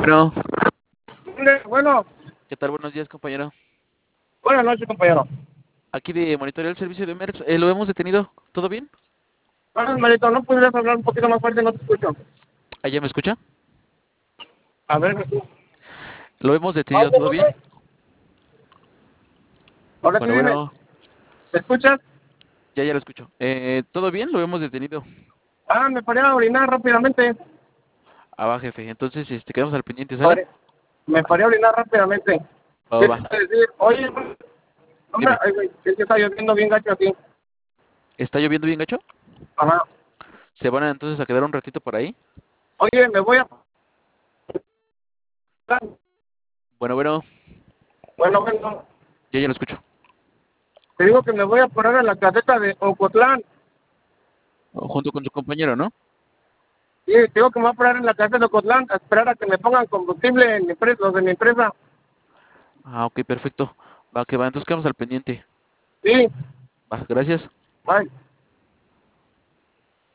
bueno. Bueno, ¿Qué tal? Buenos días, compañero. buenas noches, compañero. Aquí de monitorear el servicio de MERS. Lo hemos detenido. ¿Todo bien? Marito, ¿no pudieras hablar un poquito más fuerte? No te escucho. ¿Allá me escucha? A ver, Lo hemos detenido. ¿Todo bien? ahora sí Bueno, dime, bueno. ¿me escuchas? Ya lo escucho. ¿Todo bien? Lo hemos detenido. Me paré a orinar rápidamente. Ah, va, jefe. Entonces, quedamos al pendiente, ¿sale? Paré- Me paré a orinar rápidamente. Va, va, ¿Qué te va. iba a decir? Oye, hombre, Dime. ay, güey, es que está lloviendo bien gacho aquí. ¿Está lloviendo bien, gacho? Ajá. ¿Se van entonces a quedar un ratito por ahí? Oye, me voy a... Bueno, bueno. Bueno, Ya lo escucho. te digo que me voy a parar en la caseta de Ocotlán. Junto con su compañero, ¿no? Sí, te digo que me voy a parar en la caseta de Ocotlán a esperar a que me pongan combustible en mi empresa, los de mi empresa. Ah, ok, perfecto. Va, que va. Entonces quedamos al pendiente. Sí, Va, gracias. bye.